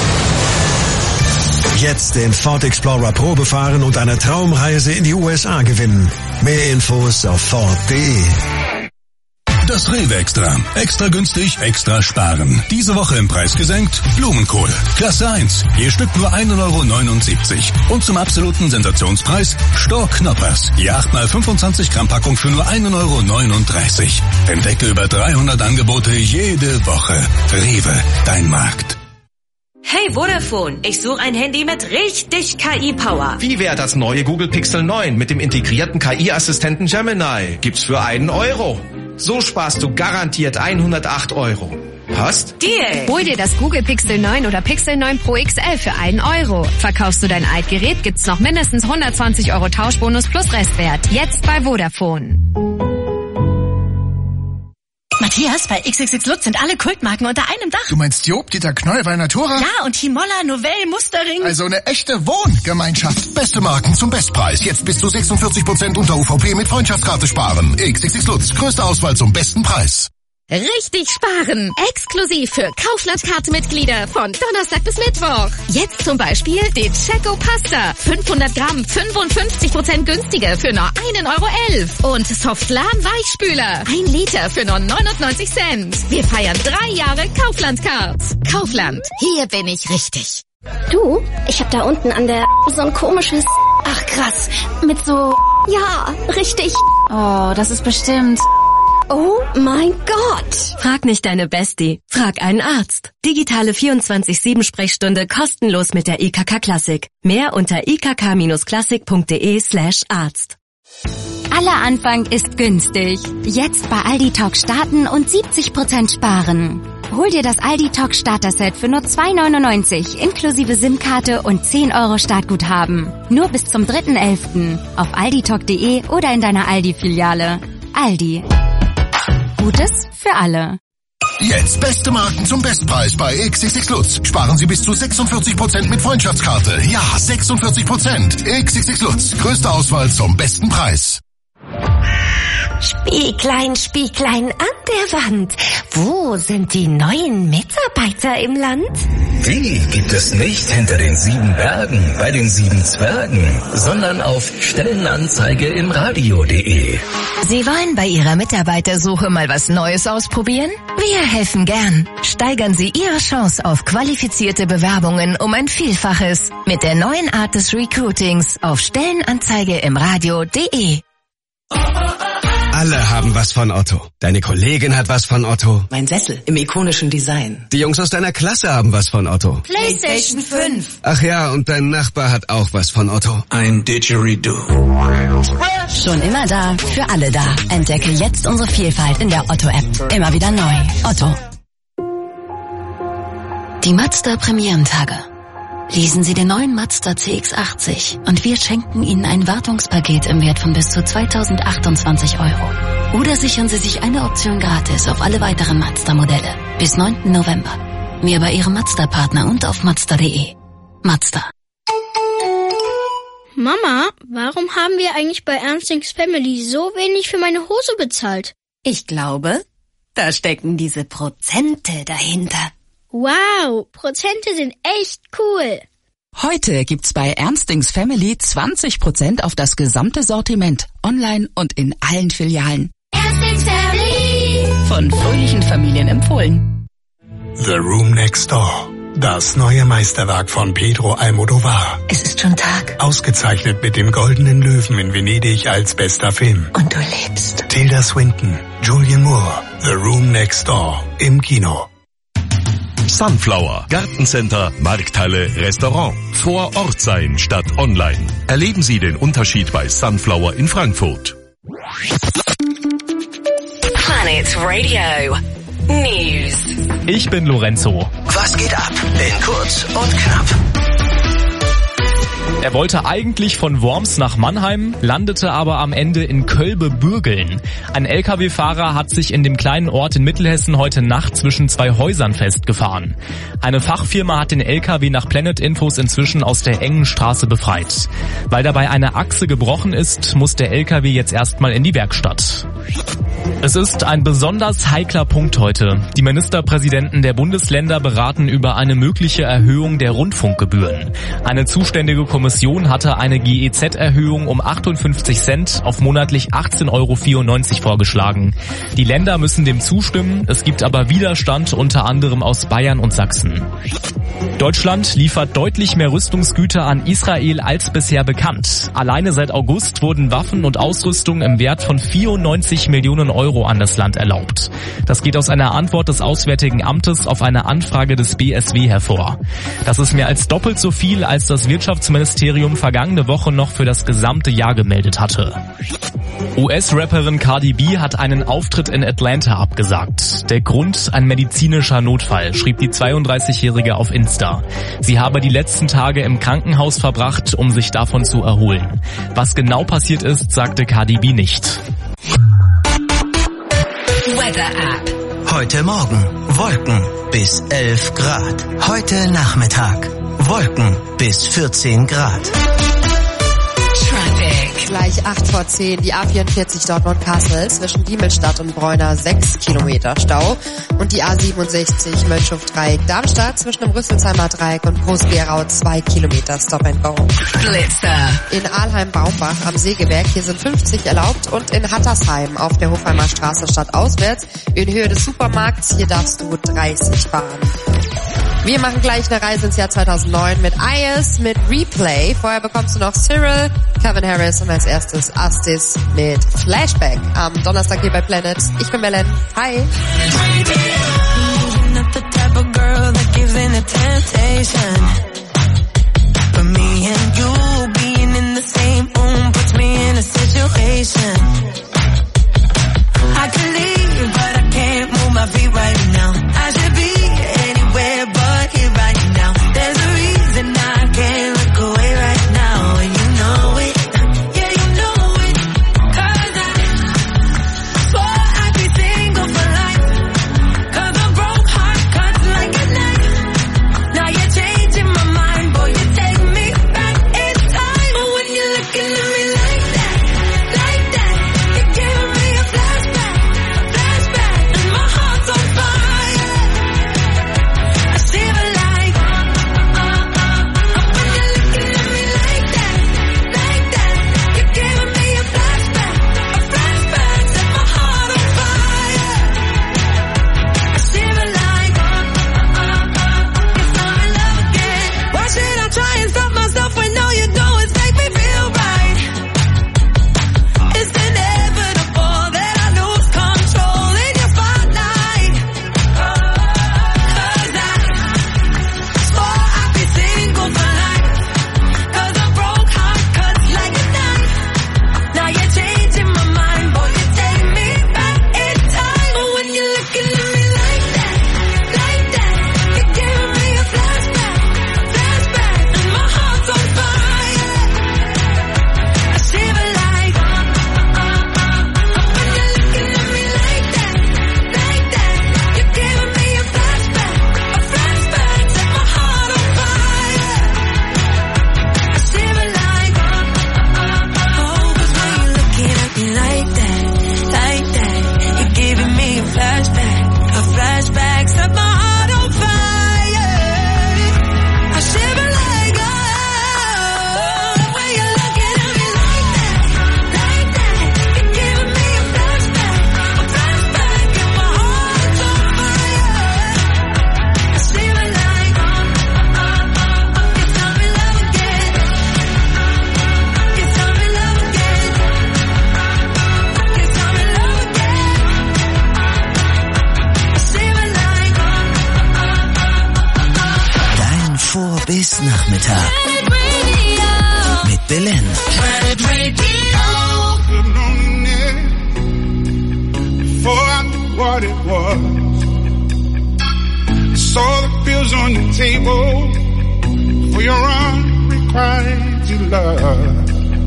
Jetzt den Ford Explorer Probe fahren und eine Traumreise in die U S A gewinnen. Mehr Infos auf Ford punkt d e. Das Rewe Extra. Extra günstig, extra sparen. Diese Woche im Preis gesenkt. Blumenkohl. Klasse eins. Je Stück nur ein Euro neunundsiebzig. Und zum absoluten Sensationspreis Stork Knoppers. Je acht mal fünfundzwanzig Gramm Packung für nur ein Euro neununddreißig. Entdecke über dreihundert Angebote jede Woche. Rewe, dein Markt. Hey Vodafone, ich suche ein Handy mit richtig K I-Power. Wie wäre das neue Google Pixel neun mit dem integrierten K I-Assistenten Gemini? Gibt's für einen Euro. So sparst du garantiert hundertacht Euro. Passt? Deal! Hol dir das Google Pixel neun oder Pixel neun Pro X L für einen Euro. Verkaufst du dein Altgerät, gibt's noch mindestens hundertzwanzig Euro Tauschbonus plus Restwert. Jetzt bei Vodafone. Matthias, bei X X X Lutz sind alle Kultmarken unter einem Dach. Du meinst Job, Dieter Knoll, Natura? Ja, und Himolla, Novell, Mustering. Also eine echte Wohngemeinschaft. Beste Marken zum Bestpreis. Jetzt bis zu sechsundvierzig Prozent unter U V P mit Freundschaftskarte sparen. X X X Lutz, größte Auswahl zum besten Preis. Richtig sparen! Exklusiv für Kaufland-Kartenmitglieder von Donnerstag bis Mittwoch. Jetzt zum Beispiel die Checo Pasta. fünfhundert Gramm, fünfundfünfzig Prozent günstiger für nur ein Euro elf. Und Softlan Weichspüler. ein Liter für nur neunundneunzig Cent. Wir feiern drei Jahre Kaufland-Cards. Kaufland, hier bin ich richtig. Du, ich hab da unten an der so ein komisches... Ach krass, mit so... Ja, richtig. Oh, das ist bestimmt... Oh mein Gott! Frag nicht deine Bestie, frag einen Arzt. Digitale vierundzwanzig sieben Sprechstunde kostenlos mit der I K K Klassik. Mehr unter i k k Bindestrich klassik punkt d e slash Arzt. Aller Anfang ist günstig. Jetzt bei Aldi Talk starten und siebzig Prozent sparen. Hol dir das Aldi Talk Starter-Set für nur zwei neunundneunzig inklusive SIM-Karte und zehn Euro Startguthaben. Nur bis zum dritten elften auf alditalk punkt de oder in deiner Aldi-Filiale. Aldi. Gutes für alle. Jetzt beste Marken zum Bestpreis bei X X X Lutz. Sparen Sie bis zu sechsundvierzig Prozent mit Freundschaftskarte. Ja, sechsundvierzig Prozent. X X X Lutz. Größte Auswahl zum besten Preis. Spieglein, Spieglein an der Wand. Wo sind die neuen Mitarbeiter im Land? Die gibt es nicht hinter den sieben Bergen bei den sieben Zwergen, sondern auf Stellenanzeige im Radio punkt de. Sie wollen bei Ihrer Mitarbeitersuche mal was Neues ausprobieren? Wir helfen gern. Steigern Sie Ihre Chance auf qualifizierte Bewerbungen um ein Vielfaches mit der neuen Art des Recruitings auf Stellenanzeige im Radio punkt de. Alle haben was von Otto. Deine Kollegin hat was von Otto. Mein Sessel im ikonischen Design. Die Jungs aus deiner Klasse haben was von Otto. PlayStation fünf. Ach ja, und dein Nachbar hat auch was von Otto. Ein Didgeridoo. Schon immer da, für alle da. Entdecke jetzt unsere Vielfalt in der Otto-App. Immer wieder neu. Otto. Die Mazda Premierentage. Lesen Sie den neuen Mazda C X achtzig und wir schenken Ihnen ein Wartungspaket im Wert von bis zu zweitausendachtundzwanzig Euro. Oder sichern Sie sich eine Option gratis auf alle weiteren Mazda-Modelle bis neunten November. Mehr bei Ihrem Mazda-Partner und auf mazda punkt de. Mazda. Mama, warum haben wir eigentlich bei Ernstings Family so wenig für meine Hose bezahlt? Ich glaube, da stecken diese Prozente dahinter. Wow, Prozente sind echt cool. Heute gibt's bei Ernstings Family zwanzig Prozent auf das gesamte Sortiment, online und in allen Filialen. Ernstings Family. Von fröhlichen Familien empfohlen. The Room Next Door. Das neue Meisterwerk von Pedro Almodovar. Es ist schon Tag. Ausgezeichnet mit dem Goldenen Löwen in Venedig als bester Film. Und du lebst. Tilda Swinton, Julian Moore. The Room Next Door. Im Kino. Sunflower. Gartencenter, Markthalle, Restaurant. Vor Ort sein statt online. Erleben Sie den Unterschied bei Sunflower in Frankfurt. Planet Radio News. Ich bin Lorenzo. Was geht ab? In kurz und knapp. Er wollte eigentlich von Worms nach Mannheim, landete aber am Ende in Kölbe-Bürgeln. Ein L K W-Fahrer hat sich in dem kleinen Ort in Mittelhessen heute Nacht zwischen zwei Häusern festgefahren. Eine Fachfirma hat den L K W nach Planet Infos inzwischen aus der engen Straße befreit. Weil dabei eine Achse gebrochen ist, muss der L K W jetzt erstmal in die Werkstatt. Es ist ein besonders heikler Punkt heute. Die Ministerpräsidenten der Bundesländer beraten über eine mögliche Erhöhung der Rundfunkgebühren. Eine zuständige Kommission hatte eine G E Z-Erhöhung um achtundfünfzig Cent auf monatlich achtzehn Euro vierundneunzig vorgeschlagen. Die Länder müssen dem zustimmen, es gibt aber Widerstand unter anderem aus Bayern und Sachsen. Deutschland liefert deutlich mehr Rüstungsgüter an Israel als bisher bekannt. Alleine seit August wurden Waffen und Ausrüstung im Wert von vierundneunzig Millionen Euro an das Land erlaubt. Das geht aus einer Antwort des Auswärtigen Amtes auf eine Anfrage des B S W hervor. Das ist mehr als doppelt so viel, als das Wirtschaftsministerium vergangene Woche noch für das gesamte Jahr gemeldet hatte. U S-Rapperin Cardi B hat einen Auftritt in Atlanta abgesagt. Der Grund: ein medizinischer Notfall, schrieb die zweiunddreißigjährige auf Insta. Sie habe die letzten Tage im Krankenhaus verbracht, um sich davon zu erholen. Was genau passiert ist, sagte Cardi B nicht. Weather App. Heute Morgen Wolken bis elf Grad. Heute Nachmittag Wolken bis vierzehn Grad. Gleich acht vor zehn, die A vierundvierzig Dortmund-Kassel zwischen Diemelstadt und Bräuner sechs Kilometer Stau und die A siebenundsechzig Mönchhof-Dreieck-Darmstadt zwischen dem Rüsselsheimer Dreieck und Groß-Gerau zwei Kilometer Stop and Go. Blitzer. In Alheim-Baumbach am Sägewerk, hier sind fünfzig erlaubt und in Hattersheim auf der Hofheimer Straße stadtauswärts in Höhe des Supermarkts, hier darfst du dreißig fahren. Wir machen gleich eine Reise ins Jahr zweitausendneun mit Ayers, mit Replay. Vorher bekommst du noch Cyril, Calvin Harris und als erstes Astis mit Flashback am Donnerstag hier bei Planet. Ich bin Belen. Hi. Bis Nachmittag mit Belen. Before I knew what it was, saw the bills on your table for your unrequited love.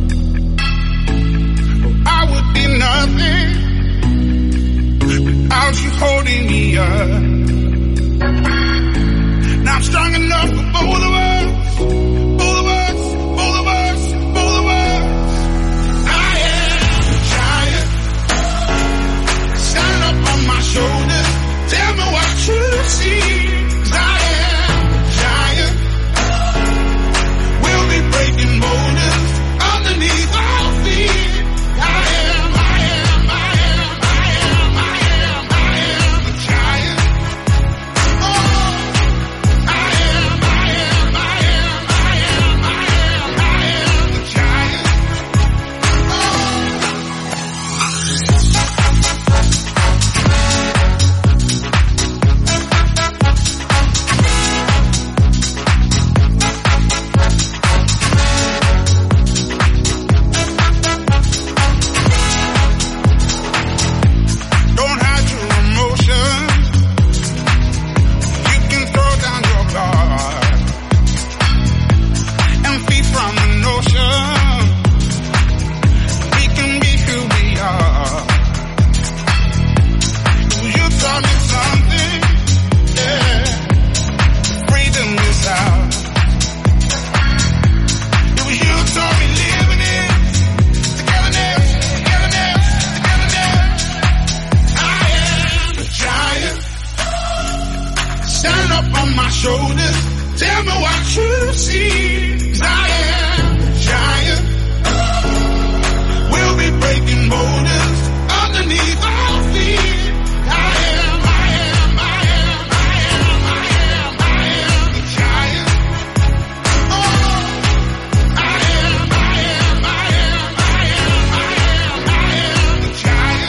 I would be nothing without you holding me up. Now I'm strong enough for both of us, both of us, both of us, both of us. I am a giant. stand up on my shoulders. Tell me what you see. 'Cause I am a giant. We'll be breaking boulders underneath our feet. I am, I am, I am, I am, I am, I am a giant. Oh, I am, I am, I am, I am, I am, I am a giant.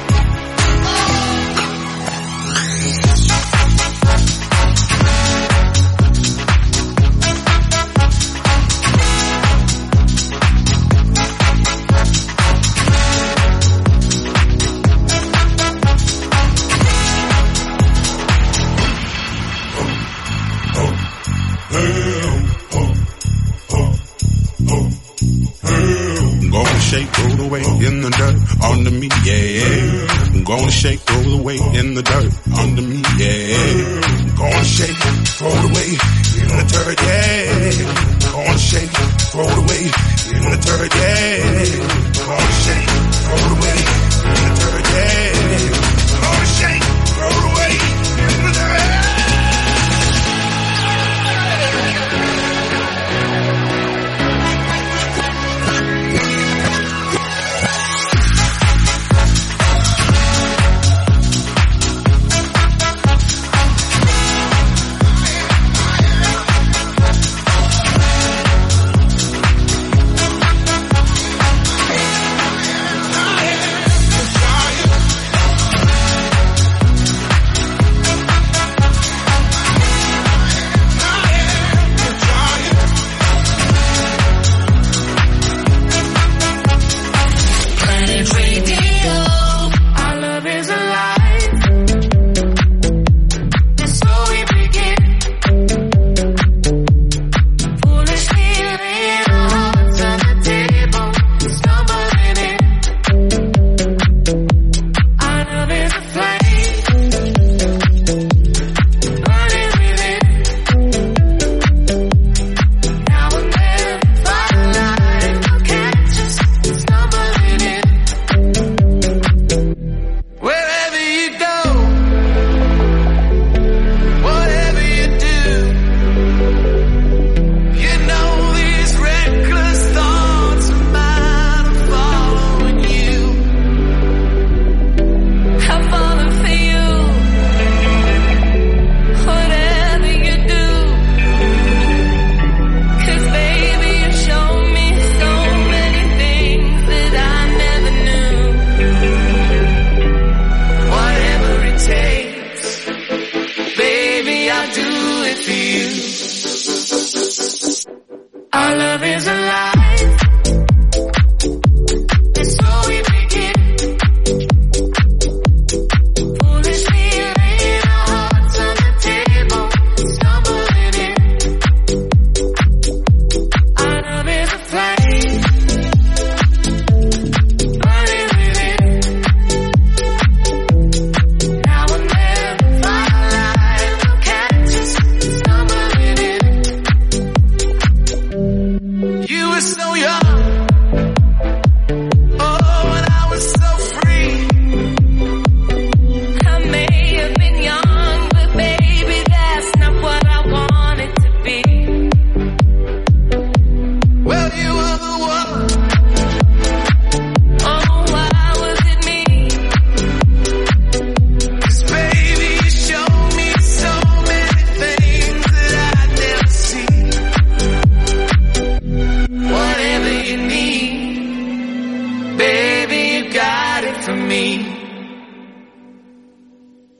Gonna shake, roll the way in the dirt under me, yeah. Gonna shake, roll the way in the dirt under me, yeah. Gonna shake, roll the way in the dirt, yeah. Gonna shake, roll the way in the dirt, yeah. Gonna shake, roll the way in the dirt, yeah. Gonna shake, roll the way in the dirt. Our love is alive.